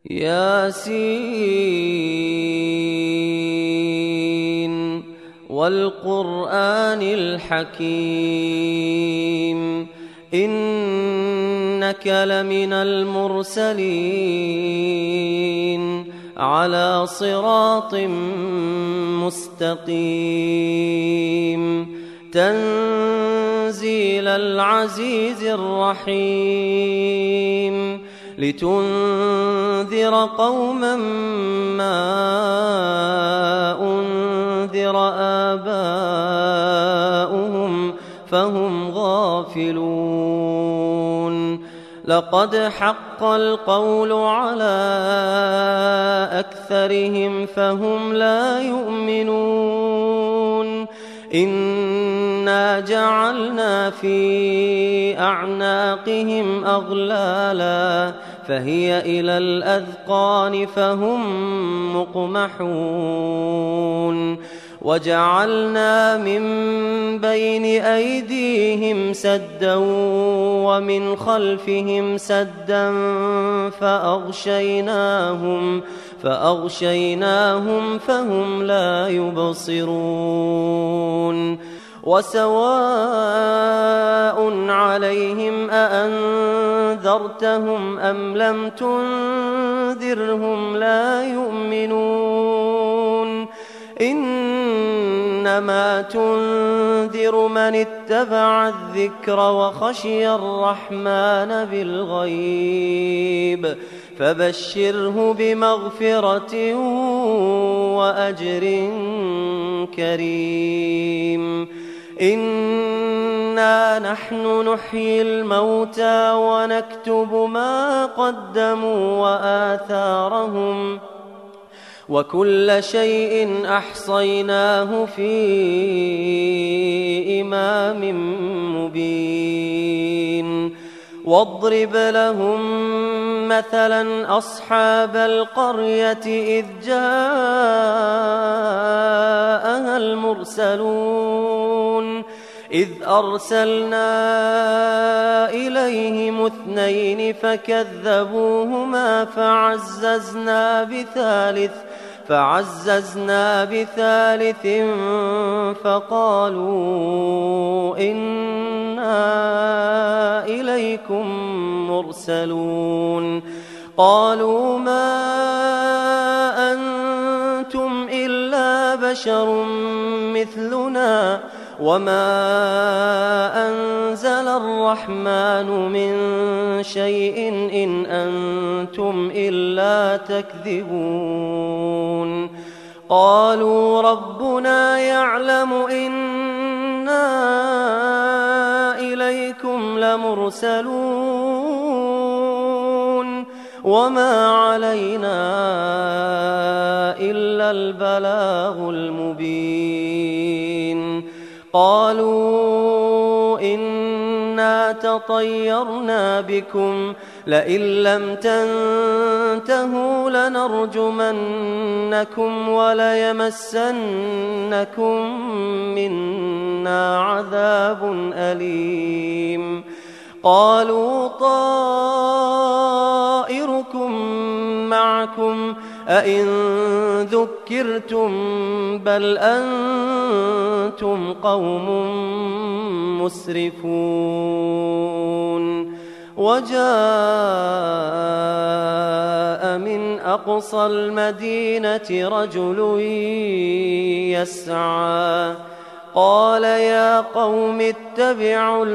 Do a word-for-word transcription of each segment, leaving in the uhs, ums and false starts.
ياسين والقرآن الحكيم إنك لمن المرسلين على صراط مستقيم تنزيل العزيز الرحيم لتنذر قوما ما أنذر آباؤهم فهم غافلون لقد حق القول على أكثرهم فهم لا يؤمنون إنا جعلنا في أعناقهم أغلالا فهي إلى الأذقان فهم مقمحون وجعلنا من بين أيديهم سدا ومن خلفهم سدا فأغشيناهم فأغشيناهم فهم لا يبصرون وسواء عليهم أأنذرتهم أم لم تنذرهم لا يؤمنون إنما تنذر من اتبع الذكر وخشي الرحمن بالغيب فبشره بمغفرة وأجر كريم إنا نحن نحيي الموتى ونكتب ما قدموا وآثارهم وكل شيء أحصيناه في إمام مبين واضرب لهم مثلا أصحاب القرية إذ جاءها المرسلون إذ أرسلنا إليهم اثنين فكذبوهما فعززنا بثالث فعززنا بثالث فقالوا إنا إليكم مرسلون قالوا ما أنتم إلا بشر مثلنا وما أنزل الرحمن من شيء إن أنتم إلا تكذبون قالوا ربنا يعلم إنا إليكم لمرسلون وما علينا إلا البلاغ المبين قالوا إنا تطيرنا بكم لئن لم تنتهوا لنرجمنكم وليمسنكم منا عذاب أليم قالوا طائركم معكم أئن ذكرتم بل أنتم قوم مسرفون وجاء من أقصى المدينة رجل يسعى قال يا قوم اتبعوا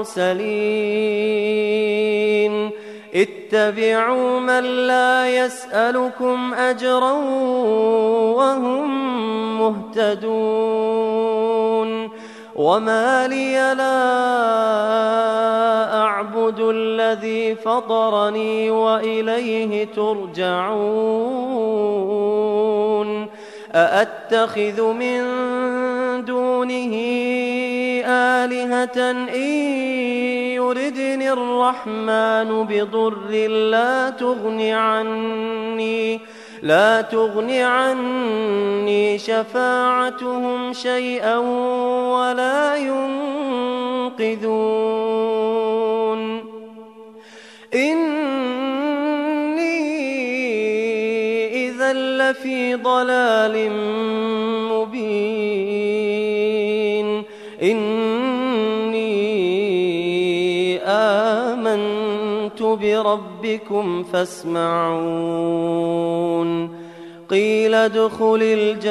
المرسلين اتبعوا من لا يسألكم أجرا وهم مهتدون وما لي لا أعبد الذي فطرني وإليه ترجعون أأتخذ من دونه آلهة إن يردني الرحمن بضر لا تغن عني لا تغن عني شفاعتهم شيئا ولا ينقذون إني إذا لفي ضلال مبين إني آمنت بربكم فاسمعون قيل ادخل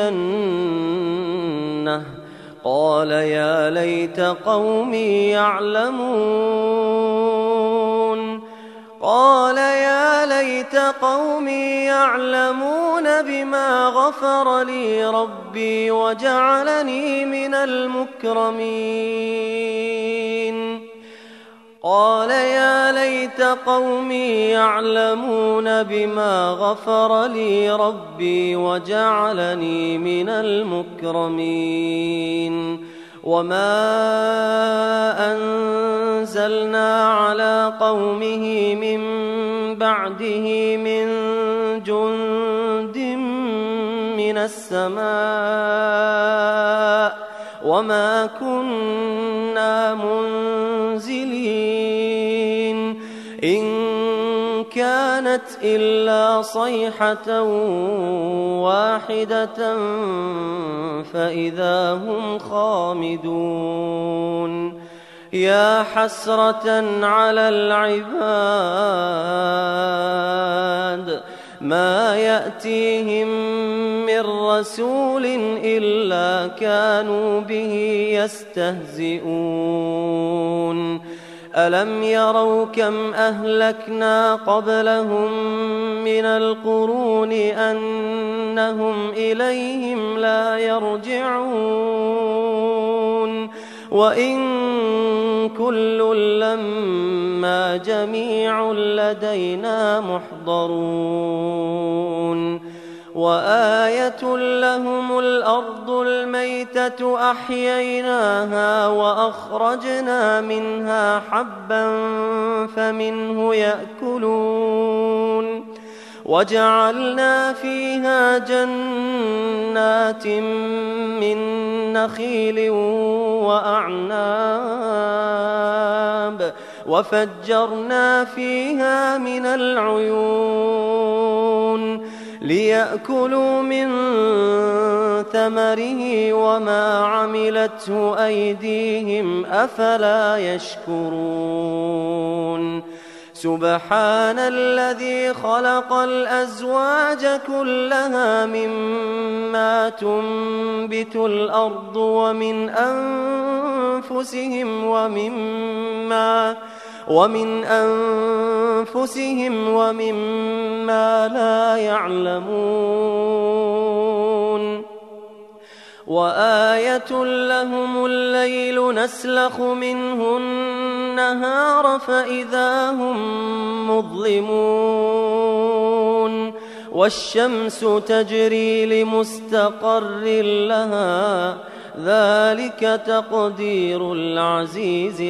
الجنة قال يا ليت قومي يعلمون قال يا ليت قومي يعلمون بما غفر لي ربي وجعلني من المكرمين قال يا ليت قومي يعلمون بما غفر لي ربي وجعلني من المكرمين وما أنزلنا على قومه من بعده من جند من السماء وما كنا منزلين إن كانت إلا صيحة واحدة فإذا هم خامدون يا حسرة على العباد ما يأتيهم من رسول إلا كانوا به يستهزئون ألم يروا كم أهلكنا قبلهم من القرون أنهم إليهم لا يرجعون وإن كل لما جميع لدينا محضرون وآية لهم الأرض الميتة أحييناها وأخرجنا منها حبا فمنه يأكلون وجعلنا فيها جنات من نخيل وأعناب وفجرنا فيها من العيون ليأكلوا من ثمره وما عملته أيديهم أفلا يشكرون سبحان الذي خلق الأزواج كلها مما تنبت الأرض ومن أنفسهم ومما ومن أنفسهم ومما لا يعلمون وآية لهم الليل نسلخ منه النهار فإذا هم مظلمون والشمس تجري لمستقر لها ذلك تقدير العزيز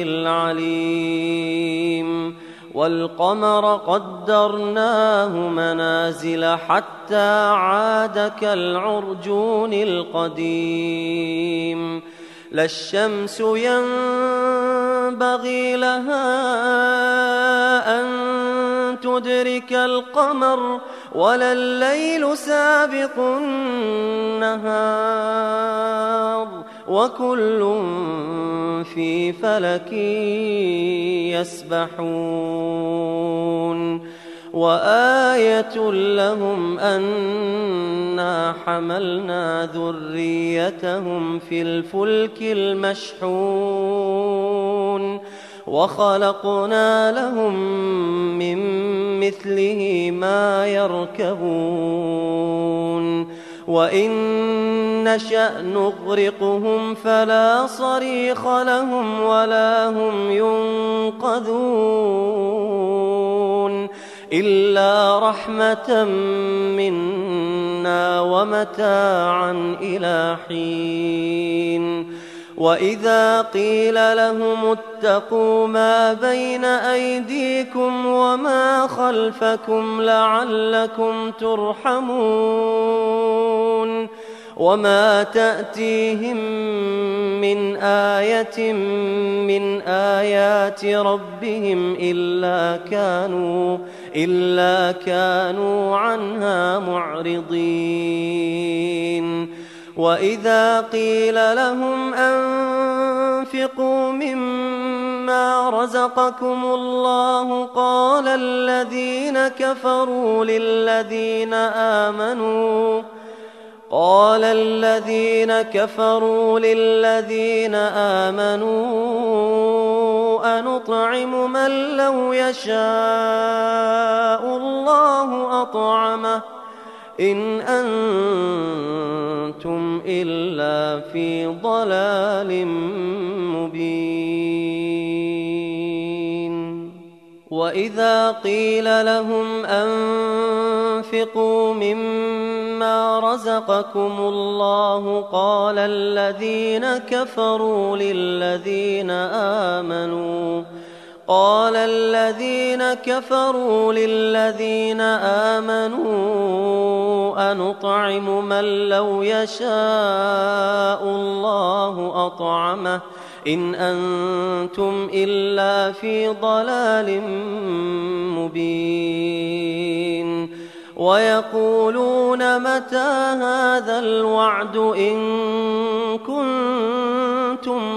العليم والقمر قدرناه منازل حتى عاد كالعرجون القديم لا الشمس ينبغي لها أن تدرك القمر ولا الليل سابق النهار وكل في فلك يسبحون وآية لهم أنا حملنا ذريتهم في الفلك المشحون وخلقنا لهم من مثله ما يركبون وإن نشأ نغرقهم فلا صريخ لهم ولا هم ينقذون إلا رحمة منا ومتاعا إلى حين وإذا قيل لهم اتقوا ما بين أيديكم وما خلفكم لعلكم ترحمون وما تأتيهم من آية من آيات ربهم إلا كانوا إلا كانوا عنها معرضين وإذا قيل لهم أنفقوا مما رزقكم الله قال الذين كفروا للذين آمنوا قال الذين كفروا للذين آمنوا أنطعم من لو يشاء الله أطعمه إن أنتم إلا في ضلال مبين وإذا قيل لهم أنفقوا مما رزقكم الله قال الذين كفروا للذين آمنوا قال الذين كفروا للذين آمنوا أنطعم من لو يشاء الله أطعمه إن أنتم إلا في ضلال مبين ويقولون متى هذا الوعد إن كنتم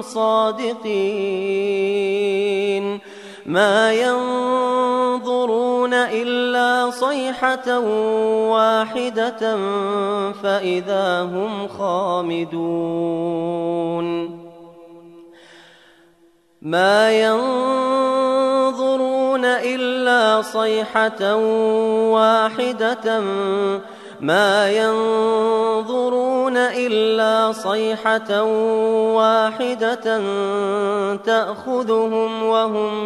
صادقين ما ينظرون إلا صيحة واحدة فإذا هم خامدون ما ينظرون إلا صيحة واحدة ما ينظرون إلا صيحة واحدة تأخذهم وهم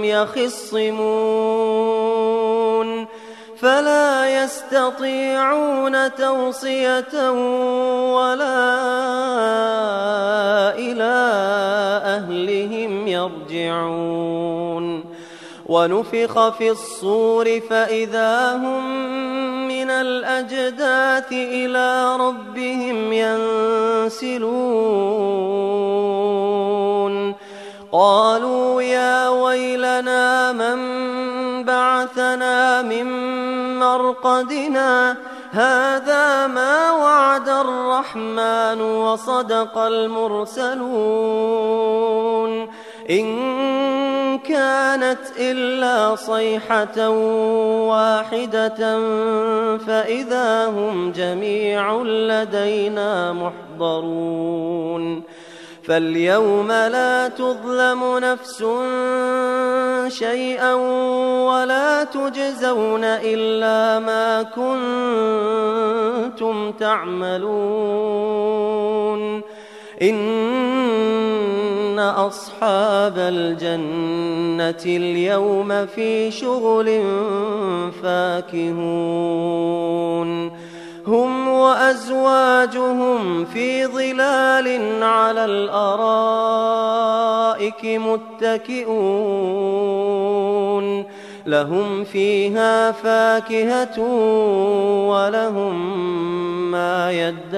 يخصمون فلا يستطيعون توصية ولا إلى أهلهم يرجعون ونفخ في الصور فإذا هم من الأجداث إلى ربهم ينسلون قالوا يا ويلنا من بعثنا من مرقدنا هذا ما وعد الرحمن وصدق المرسلون إن كانت إلا صيحة واحدة فإذا هم جميع لدينا محضرون فاليوم لا تظلم نفس شيئا ولا تجزون إلا ما كنتم تعملون إن أصحاب الجنة اليوم في شغل فاكهون هم وأزواجهم في ظلال على الأرائك متكئون لهم فيها فاكهة ولهم ما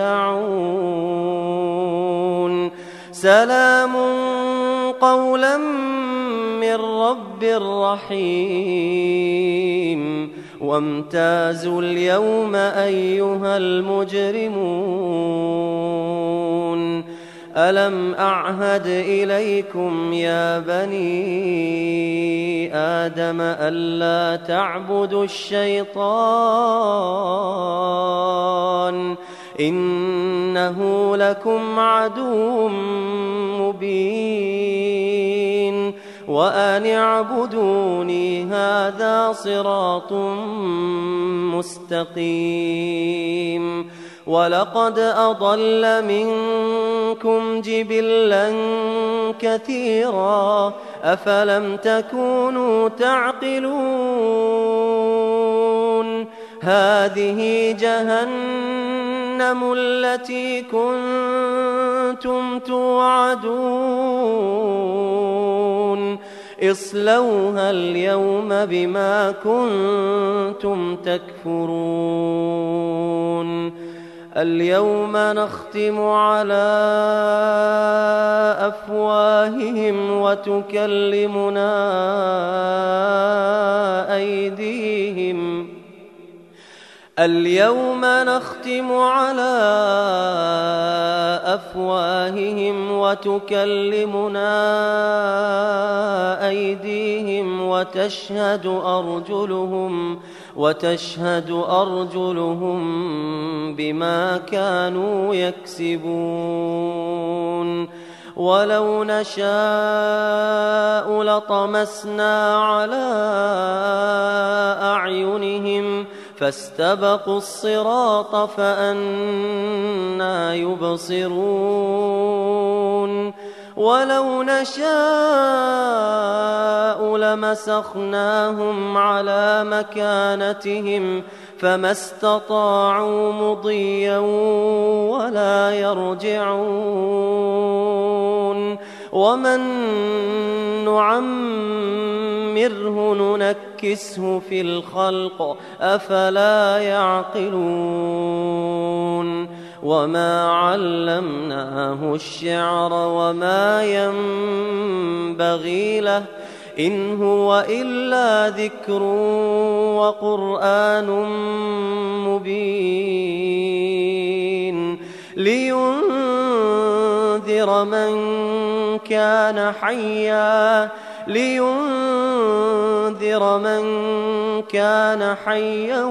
يدعون سلام قولا من رب رحيم وامتازوا اليوم أيها المجرمون ألم أعهد إليكم يا بني آدم ألا تعبدوا الشيطان إنه لكم عدو مبين وأن اعبدوني هذا صراط مستقيم ولقد أضل منكم جبلا كثيرا أفلم تكونوا تعقلون هذه جهنم التي كنتم توعدون اصلوها اليوم بما كنتم تكفرون اليوم نختم على أفواههم وتكلمنا أيديهم اليوم نختم على أفواههم وتكلمنا أيديهم وتشهد أرجلهم وتشهد أرجلهم بما كانوا يكسبون ولو نشاء لطمسنا على أعينهم فاستبقوا الصراط فأنى يبصرون ولو نشاء لمسخناهم على مكانتهم فما استطاعوا مضيا ولا يرجعون ومن نعمره ننكسه في الخلق أفلا يعقلون وما علمناه الشعر وما ينبغي له إن هو إلا ذكر وقرآن مبين لينذر من كان حيا لينذر من كان حيا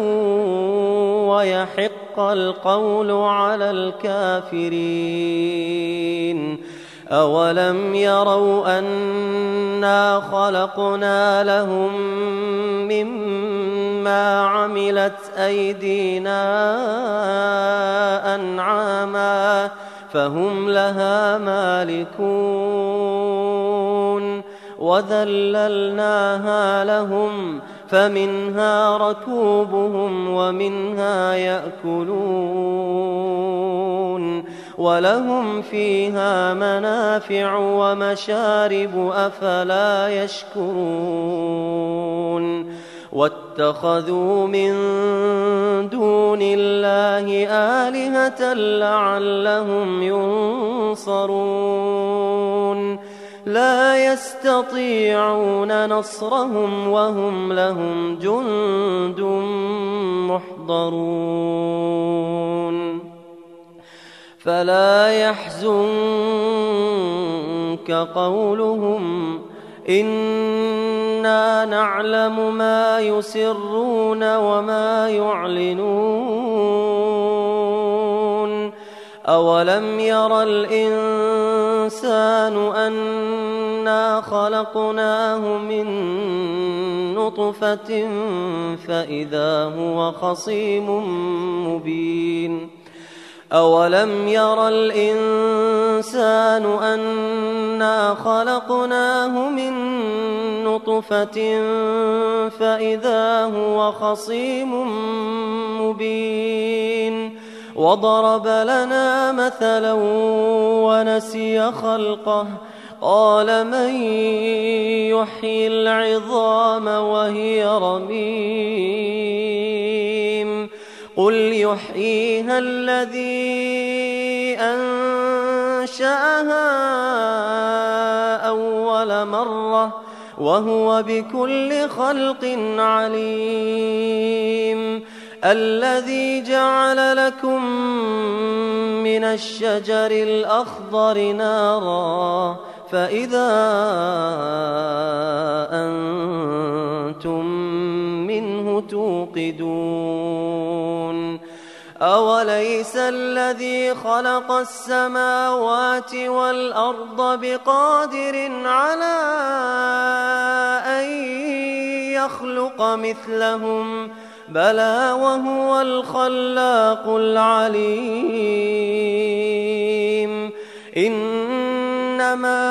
ويحق القول على الكافرين أولم يروا أنا خلقنا لهم مما عملت أيدينا أنعاما فهم لها مالكون وذللناها لهم فمنها ركوبهم ومنها يأكلون ولهم فيها منافع ومشارب أفلا يشكرون واتخذوا من دون الله آلهة لعلهم ينصرون لا يستطيعون نصرهم وهم لهم جند محضرون فلا يحزنك قولهم إنا نعلم ما يسرون وما يعلنون أولم ير الإنسان أنا خلقناه من نطفة فإذا هو خصيم مبين أولم ير الإنسان أنا خلقناه من نطفة فإذا هو خصيم مبين وضرب لنا مثلا ونسي خلقه قال من يحيي العظام وهي رميم قل يحييها الذي أنشأها أول مرة وهو بكل خلق عليم الذي جعل لكم من الشجر الأخضر نارا فإذا أنتم منه توقدون أوليس الذي خلق السماوات والأرض بقادر على أن يخلق مثلهم بلى وهو الخلاق العليم إنما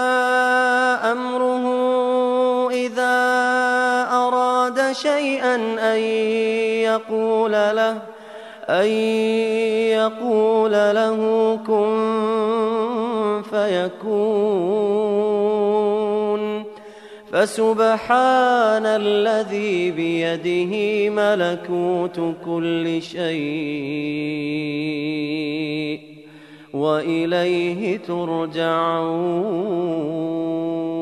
أمره إذا أراد شيئا أن يقول له أن يقول له كن فيكون فسبحان الذي بيده ملكوت كل شيء وإليه ترجعون.